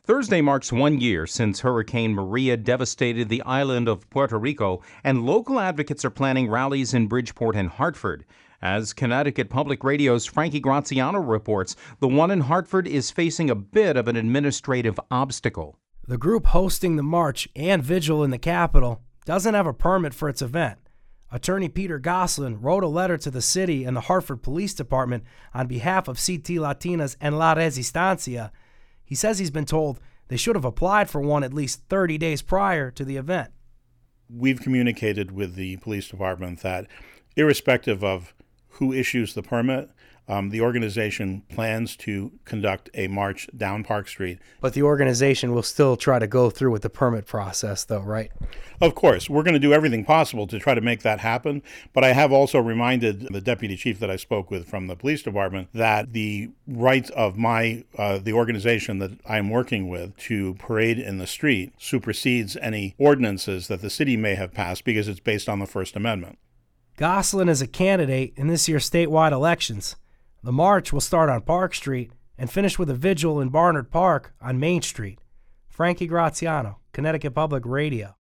Thursday marks 1 year since Hurricane Maria devastated the island of Puerto Rico, and local advocates are planning rallies in Bridgeport and Hartford. As Connecticut Public Radio's Frankie Graziano reports, the one in Hartford is facing a bit of an administrative obstacle. The group hosting the march and vigil in the Capitol doesn't have a permit for its event. Attorney Peter Goslin wrote a letter to the city and the Hartford Police Department on behalf of CT Latinas and La Resistencia. He says he's been told they should have applied for one at least 30 days prior to the event. We've communicated with the police department that irrespective of who issues the permit, the organization plans to conduct a march down Park Street. But the organization will still try to go through with the permit process, though, right? Of course, we're going to do everything possible to try to make that happen. But I have also reminded the deputy chief that I spoke with from the police department that the right of the organization that I'm working with to parade in the street supersedes any ordinances that the city may have passed because it's based on the First Amendment. Goslin is a candidate in this year's statewide elections. The march will start on Park Street and finish with a vigil in Barnard Park on Main Street. Frankie Graziano, Connecticut Public Radio.